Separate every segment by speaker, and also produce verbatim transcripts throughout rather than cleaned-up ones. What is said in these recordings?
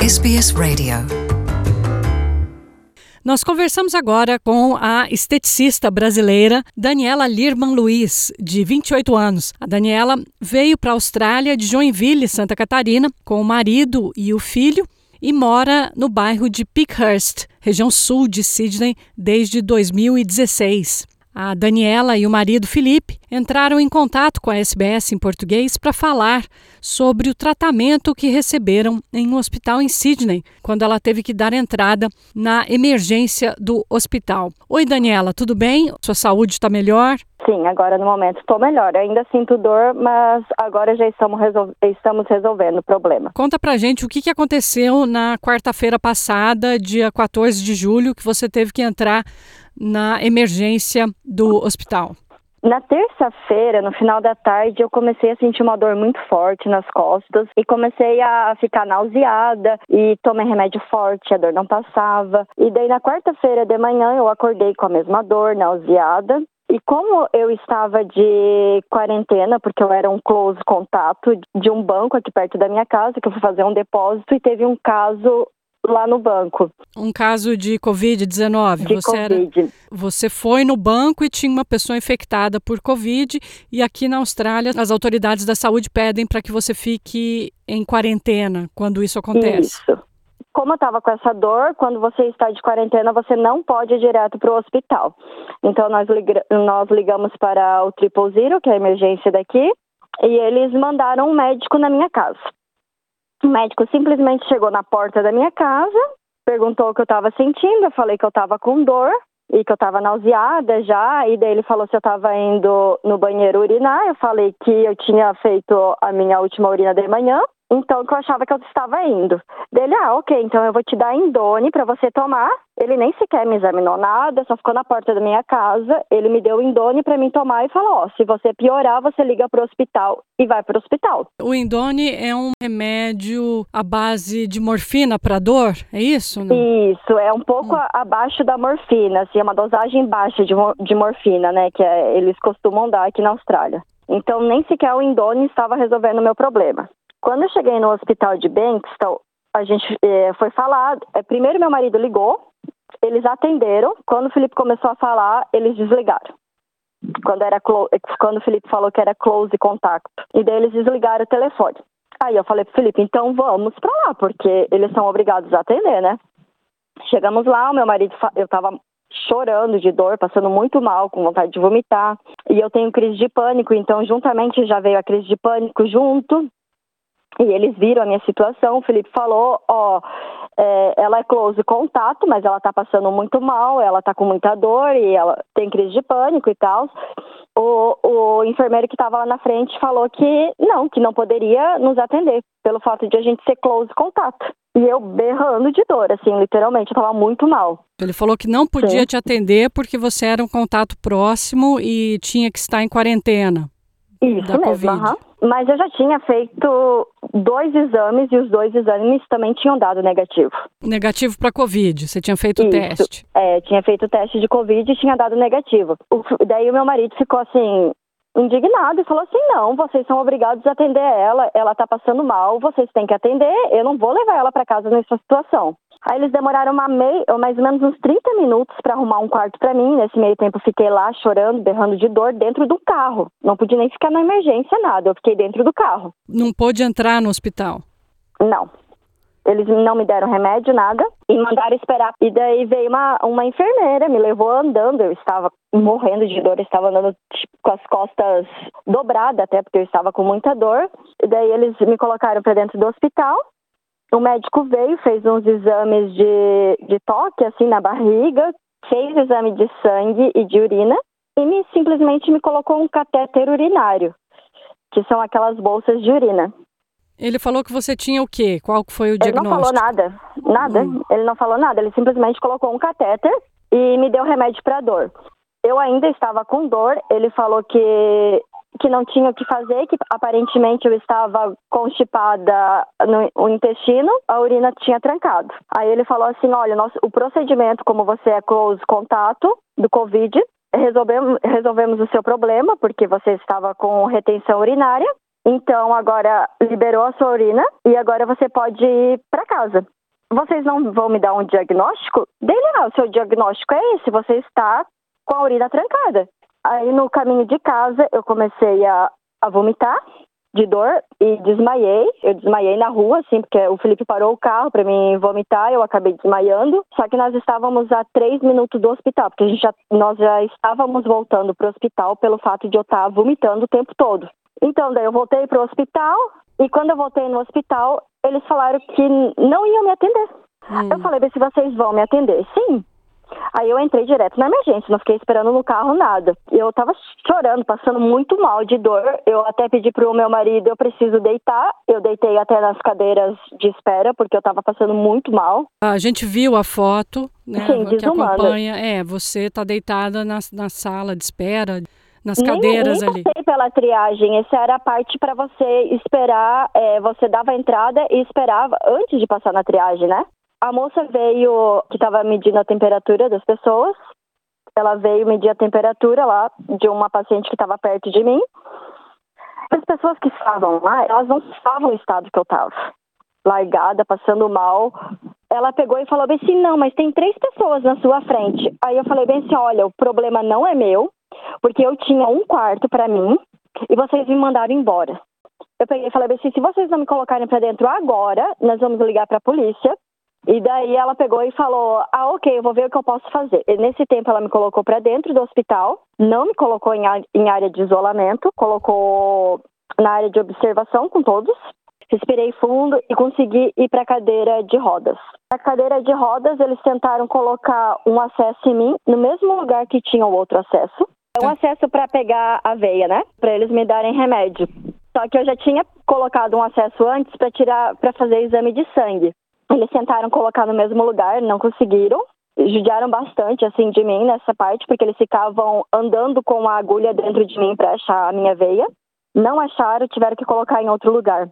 Speaker 1: S B S Radio. Nós conversamos agora com a esteticista brasileira Daniela Lirman Luiz, de vinte e oito anos. A Daniela veio para a Austrália de Joinville, Santa Catarina, com o marido e o filho e mora no bairro de Peakhurst, região sul de Sydney, desde dois mil e dezesseis. A Daniela e o marido Felipe entraram em contato com a S B S em português para falar sobre o tratamento que receberam em um hospital em Sydney, quando ela teve que dar entrada na emergência do hospital. Oi, Daniela, tudo bem? Sua saúde está melhor?
Speaker 2: Sim, agora no momento estou melhor. Eu ainda sinto dor, mas agora já estamos, resol- estamos resolvendo o problema.
Speaker 1: Conta pra gente o que, que aconteceu na quarta-feira passada, dia quatorze de julho, que você teve que entrar na emergência do hospital.
Speaker 2: Na terça-feira, no final da tarde, eu comecei a sentir uma dor muito forte nas costas e comecei a ficar nauseada e tomei remédio forte, a dor não passava. E daí na quarta-feira de manhã eu acordei com a mesma dor, nauseada. E como eu estava de quarentena, porque eu era um close contato de um banco aqui perto da minha casa, que eu fui fazer um depósito e teve um caso lá no banco.
Speaker 1: Um caso de covid dezenove.
Speaker 2: De
Speaker 1: você
Speaker 2: Covid.
Speaker 1: Era, você foi no banco e tinha uma pessoa infectada por Covid e aqui na Austrália as autoridades da saúde pedem para que você fique em quarentena quando isso acontece.
Speaker 2: Isso. Como eu estava com essa dor, quando você está de quarentena, você não pode ir direto para o hospital. Então, nós, liga- nós ligamos para o Triple Zero, que é a emergência daqui, e eles mandaram um médico na minha casa. O médico simplesmente chegou na porta da minha casa, perguntou o que eu estava sentindo, eu falei que eu estava com dor e que eu estava nauseada já, e daí ele falou se eu estava indo no banheiro urinar, eu falei que eu tinha feito a minha última urina de manhã, então que eu achava que eu estava indo. Dele, ah, ok, então eu vou te dar Indone para você tomar. Ele nem sequer me examinou nada, só ficou na porta da minha casa. Ele me deu Indone para mim tomar e falou, ó, se você piorar, você liga pro hospital e vai pro hospital.
Speaker 1: O Indone é um remédio à base de morfina para dor, é isso? Não?
Speaker 2: Isso, é um pouco hum. abaixo da morfina, assim, é uma dosagem baixa de, de morfina, né, que é, eles costumam dar aqui na Austrália. Então, nem sequer o Indone estava resolvendo o meu problema. Quando eu cheguei no hospital de Bankstown, a gente eh, foi falar, eh, primeiro meu marido ligou, eles atenderam, quando o Felipe começou a falar, eles desligaram. Quando, era clo- quando o Felipe falou que era close contact, e daí eles desligaram o telefone. Aí eu falei pro Felipe, então vamos pra lá, porque eles são obrigados a atender, né? Chegamos lá, o meu marido, fa- eu tava chorando de dor, passando muito mal, com vontade de vomitar, e eu tenho crise de pânico, então juntamente já veio a crise de pânico junto. E eles viram a minha situação, o Felipe falou, ó, é, ela é close contato, mas ela tá passando muito mal, ela tá com muita dor e ela tem crise de pânico e tal. O, o enfermeiro que estava lá na frente falou que não, que não poderia nos atender, pelo fato de a gente ser close contato. E eu berrando de dor, assim, literalmente, eu tava muito mal.
Speaker 1: Ele falou que não podia
Speaker 2: Sim.
Speaker 1: te atender porque você era um contato próximo e tinha que estar em quarentena.
Speaker 2: Isso
Speaker 1: da
Speaker 2: mesmo,
Speaker 1: Covid.
Speaker 2: Uhum. Mas eu já tinha feito dois exames e os dois exames também tinham dado negativo.
Speaker 1: Negativo para Covid, você tinha feito o
Speaker 2: Isso.
Speaker 1: teste.
Speaker 2: É, tinha feito o teste de Covid e tinha dado negativo. O, daí o meu marido ficou assim, indignado e falou assim, não, vocês são obrigados a atender ela, ela tá passando mal, vocês têm que atender, eu não vou levar ela para casa nessa situação. Aí eles demoraram uma mei, mais ou menos uns trinta minutos para arrumar um quarto para mim. Nesse meio tempo eu fiquei lá chorando, berrando de dor dentro do carro. Não pude nem ficar na emergência, nada. Eu fiquei dentro do carro.
Speaker 1: Não pôde entrar no hospital?
Speaker 2: Não. Eles não me deram remédio, nada, e mandaram esperar. E daí veio uma, uma enfermeira, me levou andando. Eu estava morrendo de dor, eu estava andando tipo, com as costas dobradas até, porque eu estava com muita dor. E daí eles me colocaram para dentro do hospital. O médico veio, fez uns exames de, de toque, assim, na barriga, fez exame de sangue e de urina e me, simplesmente me colocou um catéter urinário, que são aquelas bolsas de urina.
Speaker 1: Ele falou que você tinha o quê? Qual foi o diagnóstico?
Speaker 2: Ele não falou nada, nada. Hum. Ele não falou nada, ele simplesmente colocou um catéter e me deu remédio para dor. Eu ainda estava com dor, ele falou que... que não tinha o que fazer, que aparentemente eu estava constipada no intestino, a urina tinha trancado. Aí ele falou assim, olha, nosso, o procedimento, como você é close contato do Covid, resolvemos, resolvemos o seu problema, porque você estava com retenção urinária, então agora liberou a sua urina e agora você pode ir para casa. vocês não vão me dar um diagnóstico? Dele, não, o seu diagnóstico é esse, você está com a urina trancada. Aí no caminho de casa eu comecei a, a vomitar de dor e desmaiei. Eu desmaiei na rua, assim, porque o Felipe parou o carro para mim vomitar, eu acabei desmaiando. Só que nós estávamos a três minutos do hospital, porque a gente já, nós já estávamos voltando para o hospital pelo fato de eu estar vomitando o tempo todo. Então, daí eu voltei para o hospital e quando eu voltei no hospital, eles falaram que não iam me atender. Hum. Eu falei, se vocês vão me atender, sim. Aí eu entrei direto na emergência, não fiquei esperando no carro nada. Eu tava chorando, passando muito mal de dor. Eu até pedi pro meu marido, eu preciso deitar. Eu deitei até nas cadeiras de espera, porque eu tava passando muito mal.
Speaker 1: A gente viu a foto, né?
Speaker 2: Sim,
Speaker 1: que
Speaker 2: desumana.
Speaker 1: acompanha. É, você tá deitada na, na sala de espera, nas
Speaker 2: nem,
Speaker 1: cadeiras
Speaker 2: nem
Speaker 1: ali.
Speaker 2: passei pela triagem, essa era a parte para você esperar, é, você dava a entrada e esperava antes de passar na triagem, né? A moça veio, que estava medindo a temperatura das pessoas, ela veio medir a temperatura lá de uma paciente que estava perto de mim. As pessoas que estavam lá, elas não estavam no estado que eu estava, largada, passando mal. Ela pegou e falou bem assim, não, mas tem três pessoas na sua frente. Aí eu falei bem assim, olha, o problema não é meu, porque eu tinha um quarto para mim e vocês me mandaram embora. Eu peguei e falei bem assim, se vocês não me colocarem para dentro agora, nós vamos ligar para a polícia. E daí ela pegou e falou, ah, ok, eu vou ver o que eu posso fazer. E nesse tempo ela me colocou para dentro do hospital, não me colocou em, a, em área de isolamento, colocou na área de observação com todos. Respirei fundo e consegui ir para a cadeira de rodas. Na cadeira de rodas eles tentaram colocar um acesso em mim, no mesmo lugar que tinha o outro acesso. É um acesso para pegar a veia, né? Para eles me darem remédio. Só que eu já tinha colocado um acesso antes para tirar, para fazer exame de sangue. Eles tentaram colocar no mesmo lugar, não conseguiram. Judiaram bastante, assim, de mim nessa parte, porque eles ficavam andando com a agulha dentro de mim para achar a minha veia. Não acharam, tiveram que colocar em outro lugar.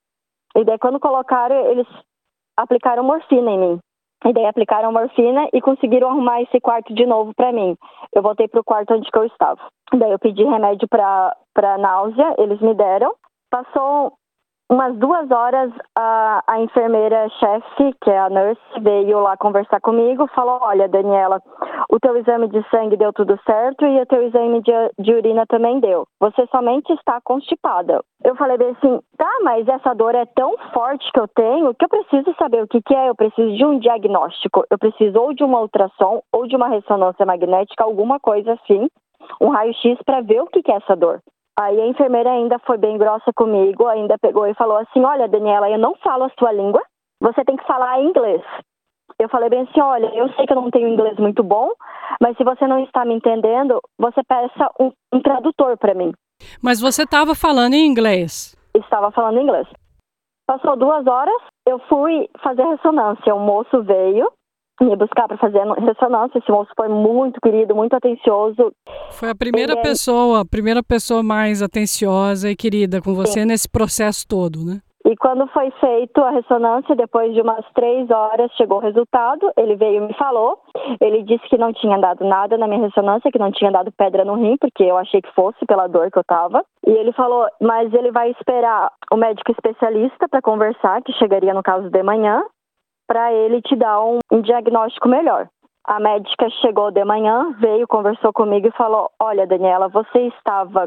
Speaker 2: E daí, quando colocaram, eles aplicaram morfina em mim. E daí, aplicaram morfina e conseguiram arrumar esse quarto de novo para mim. Eu voltei para o quarto onde que eu estava. Daí, eu pedi remédio para para náusea, eles me deram. Passou umas duas horas, a, a enfermeira-chefe, que é a nurse, veio lá conversar comigo, falou, olha, Daniela, o teu exame de sangue deu tudo certo e o teu exame de, de urina também deu. Você somente está constipada. Eu falei bem assim, tá, mas essa dor é tão forte que eu tenho que eu preciso saber o que, que é, eu preciso de um diagnóstico, eu preciso ou de uma ultrassom ou de uma ressonância magnética, alguma coisa assim, um raio-x para ver o que, que é essa dor. Aí a enfermeira ainda foi bem grossa comigo, ainda pegou e falou assim, olha, Daniela, eu não falo a sua língua, você tem que falar inglês. Eu falei bem assim, olha, eu sei que eu não tenho inglês muito bom, mas se você não está me entendendo, você peça um, um tradutor para mim.
Speaker 1: Mas você estava falando em inglês?
Speaker 2: Estava falando inglês. Passou duas horas, eu fui fazer ressonância, o moço veio me buscar para fazer ressonância. Esse moço foi muito querido, muito atencioso.
Speaker 1: Foi a primeira
Speaker 2: Ele...
Speaker 1: pessoa, a primeira pessoa mais atenciosa e querida com você. Sim. Nesse processo todo, né?
Speaker 2: E quando foi feito a ressonância, depois de umas três horas, chegou o resultado. Ele veio e me falou. Ele disse que não tinha dado nada na minha ressonância, que não tinha dado pedra no rim, porque eu achei que fosse pela dor que eu tava. E ele falou, mas ele vai esperar o médico especialista para conversar, que chegaria no caso de manhã, para ele te dar um, um diagnóstico melhor. A médica chegou de manhã, veio, conversou comigo e falou, olha, Daniela, você estava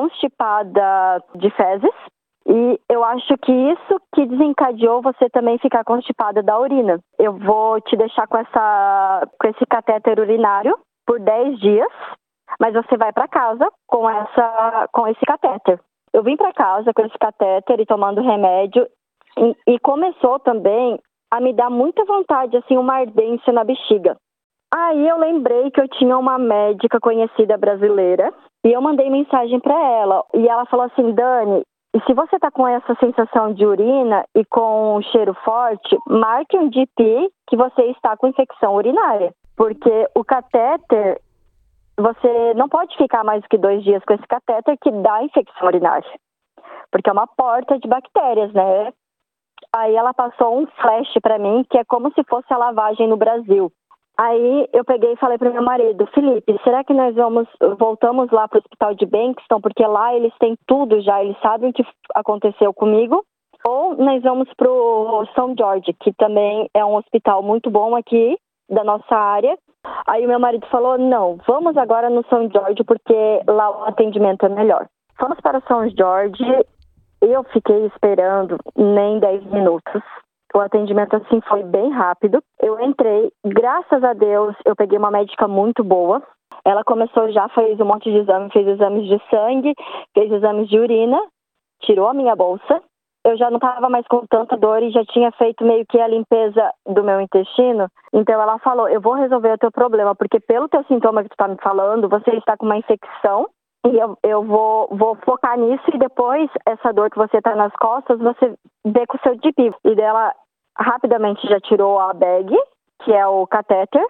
Speaker 2: constipada de fezes e eu acho que isso que desencadeou você também ficar constipada da urina. Eu vou te deixar com, essa, com esse catéter urinário por dez dias, mas você vai para casa com, essa, com esse catéter. Eu vim para casa com esse catéter e tomando remédio e, e começou também a me dar muita vontade, assim, uma ardência na bexiga. Aí eu lembrei que eu tinha uma médica conhecida brasileira e eu mandei mensagem para ela. E ela falou assim, Dani, e se você tá com essa sensação de urina e com um cheiro forte, marque um G P que você está com infecção urinária. Porque o catéter, você não pode ficar mais do que dois dias com esse catéter que dá infecção urinária. Porque é uma porta de bactérias, né? Aí ela passou um flash para mim, que é como se fosse a lavagem no Brasil. Aí eu peguei e falei para meu marido, Felipe, será que nós vamos voltamos lá para o hospital de Bankston? Porque lá eles têm tudo já, eles sabem o que aconteceu comigo ou nós vamos pro São Jorge, que também é um hospital muito bom aqui da nossa área. Aí o meu marido falou, não, vamos agora no São Jorge, porque lá o atendimento é melhor. Fomos para o São Jorge, eu fiquei esperando nem dez minutos. O atendimento, assim, foi bem rápido. Eu entrei, graças a Deus, eu peguei uma médica muito boa. Ela começou já, fez um monte de exame, fez exames de sangue, fez exames de urina, tirou a minha bolsa. Eu já não estava mais com tanta dor e já tinha feito meio que a limpeza do meu intestino. Então ela falou, eu vou resolver o teu problema, porque pelo teu sintoma que tu está me falando, você está com uma infecção e eu, eu vou, vou focar nisso e depois essa dor que você está nas costas, você vê com o seu G P. E dela rapidamente já tirou a bag, que é o catéter,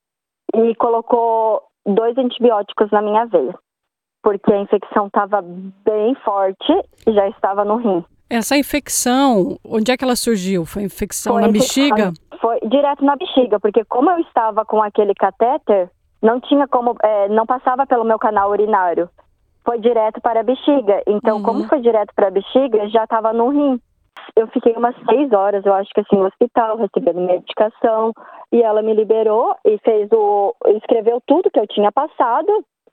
Speaker 2: e colocou dois antibióticos na minha veia, porque a infecção estava bem forte e já estava no rim.
Speaker 1: Essa infecção, onde é que ela surgiu? Foi infecção foi na bexiga?
Speaker 2: Foi direto na bexiga, porque como eu estava com aquele catéter, não tinha como, é, não passava pelo meu canal urinário. Foi direto para a bexiga. Então, uhum. como foi direto para a bexiga, já estava no rim. Eu fiquei umas seis horas, eu acho que assim, no hospital, recebendo medicação, e ela me liberou e fez o, escreveu tudo que eu tinha passado.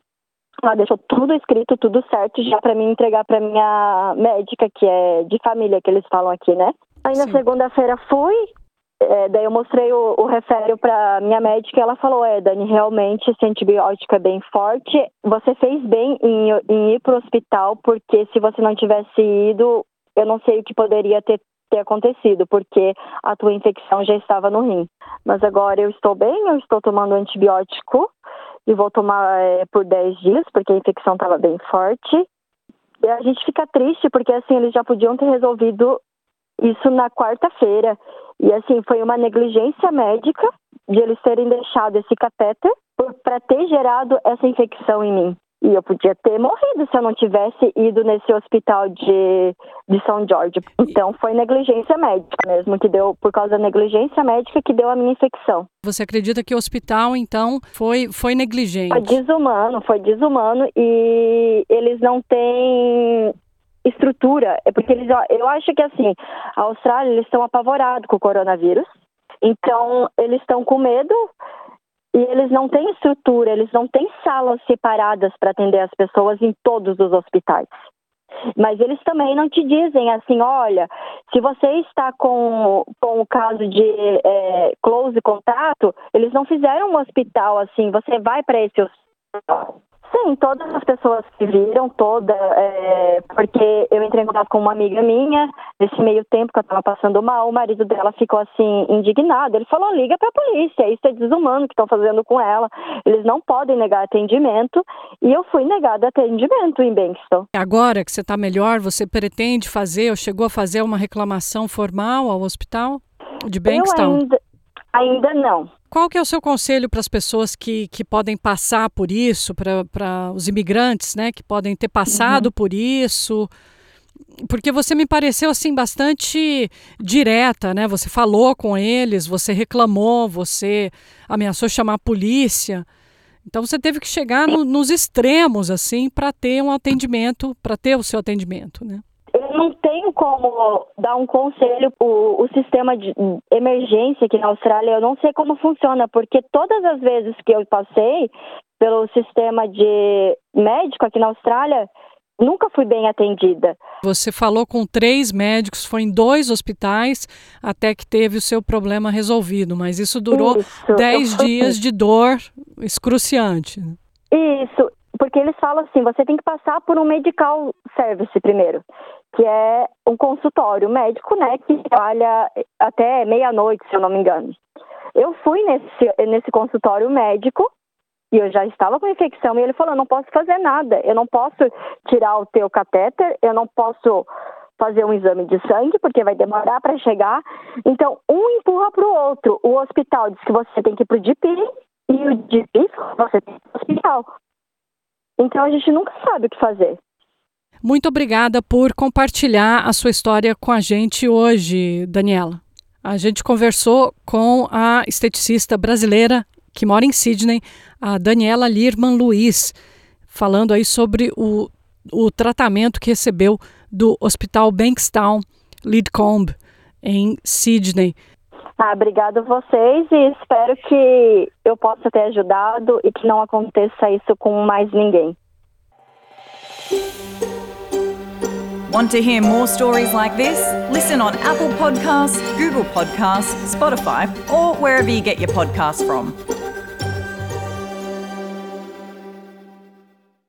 Speaker 2: Ela deixou tudo escrito, tudo certo, já para mim entregar para minha médica, que é de família, que eles falam aqui, né? Aí na Sim. segunda-feira fui, é, daí eu mostrei o, o refério para minha médica e ela falou, é, Dani, realmente esse antibiótico é bem forte, você fez bem em, em ir pro hospital, porque se você não tivesse ido, eu não sei o que poderia ter, ter acontecido, porque a tua infecção já estava no rim. Mas agora eu estou bem, eu estou tomando antibiótico, e vou tomar é, por dez dias, porque a infecção estava bem forte. E a gente fica triste, porque assim, eles já podiam ter resolvido isso na quarta-feira. E assim, foi uma negligência médica de eles terem deixado esse catéter para ter gerado essa infecção em mim. E eu podia ter morrido se eu não tivesse ido nesse hospital de, de São Jorge. Então, foi negligência médica mesmo, que deu, por causa da negligência médica que deu a minha infecção.
Speaker 1: Você acredita que o hospital, então, foi, foi negligente?
Speaker 2: Foi desumano, foi desumano e eles não têm estrutura. É porque eles, eu acho que, assim, a Austrália, eles estão apavorados com o coronavírus. Então, eles estão com medo. E eles não têm estrutura, eles não têm salas separadas para atender as pessoas em todos os hospitais. Mas eles também não te dizem assim, olha, se você está com, com o caso de é, close contato, eles não fizeram um hospital assim, você vai para esse hospital. Sim, todas as pessoas que viram, toda, é, porque eu entrei em contato com uma amiga minha, nesse meio tempo que eu estava passando mal, o marido dela ficou assim, indignado, ele falou, liga para a polícia, isso é desumano que estão fazendo com ela, eles não podem negar atendimento, e eu fui negada atendimento em Bankstown.
Speaker 1: Agora que você está melhor, você pretende fazer, ou chegou a fazer uma reclamação formal ao hospital de Bankstown?
Speaker 2: Eu ainda, ainda não.
Speaker 1: Qual que é o seu conselho para as pessoas que, que podem passar por isso, para os imigrantes, né, que podem ter passado uhum. por isso? Porque você me pareceu assim bastante direta, né? Você falou com eles, você reclamou, você ameaçou chamar a polícia. Então você teve que chegar no, nos extremos assim para ter um atendimento, para ter o seu atendimento, né?
Speaker 2: Eu não tenho como dar um conselho. O, o sistema de emergência aqui na Austrália, eu não sei como funciona, porque todas as vezes que eu passei pelo sistema de médico aqui na Austrália, nunca fui bem atendida.
Speaker 1: Você falou com três médicos, foi em dois hospitais até que teve o seu problema resolvido, mas isso durou isso, dez dias de dor excruciante.
Speaker 2: Isso, porque eles falam assim, você tem que passar por um medical service primeiro, que é um consultório médico, né, que trabalha até meia-noite, se eu não me engano. Eu fui nesse, nesse consultório médico e eu já estava com infecção e ele falou, eu não posso fazer nada, eu não posso tirar o teu catéter, eu não posso fazer um exame de sangue, porque vai demorar para chegar. Então, um empurra para o outro. O hospital diz que você tem que ir para o G P e o G P você tem que ir para o hospital. Então, a gente nunca sabe o que fazer.
Speaker 1: Muito obrigada por compartilhar a sua história com a gente hoje, Daniela. A gente conversou com a esteticista brasileira que mora em Sydney, a Daniela Lirman Luiz, falando aí sobre o, o tratamento que recebeu do Hospital Bankstown Lidcombe, em Sydney.
Speaker 2: Ah, obrigado vocês e espero que eu possa ter ajudado e que não aconteça isso com mais ninguém.
Speaker 3: Want to hear more stories like this? Listen on Apple Podcasts, Google Podcasts, Spotify, or wherever you get your podcasts from.